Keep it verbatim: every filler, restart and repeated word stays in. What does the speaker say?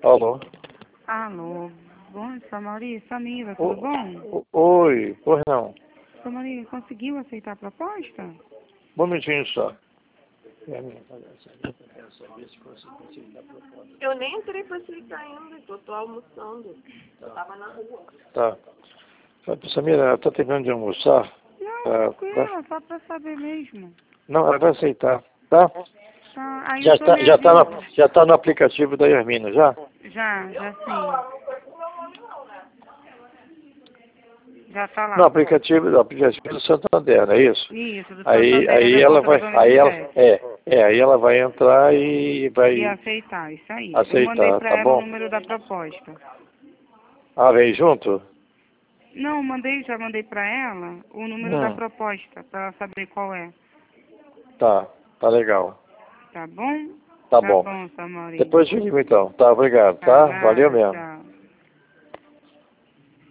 Alô? Alô, bom, Samari, Samira, O- tudo bom? o- Oi, pois não. Samari, conseguiu aceitar a proposta? Um momentinho só. Eu nem entrei pra aceitar ainda, que eu tô almoçando. Eu tava na rua. Tá. Samira, ela tá terminando de almoçar. Não, Ah, tranquila, só pra saber mesmo. Não, ela vai aceitar, tá? Tá, aí Já o senhor está, me já tá avisa. no, já tá no aplicativo da Yasmina, já? Já, já sim. Já tá lá. No aplicativo, no aplicativo do Santander, não é isso? Isso, do Aí, Santander, aí da ela vai, controladora aí do ela, cheque. é, é, aí ela vai entrar e vai E aceitar, isso aí. Eu aceitar, mandei pra tá ela o bom? número da proposta. Ah, vem junto? Não, mandei, já mandei pra ela o número da Hum. proposta, pra ela saber qual é. Tá, tá legal. Tá bom? Tá Tá bom. bom, Samari. Depois te ligo então. Tá, obrigado, Tá, tá? Valeu nada, mesmo. tchau.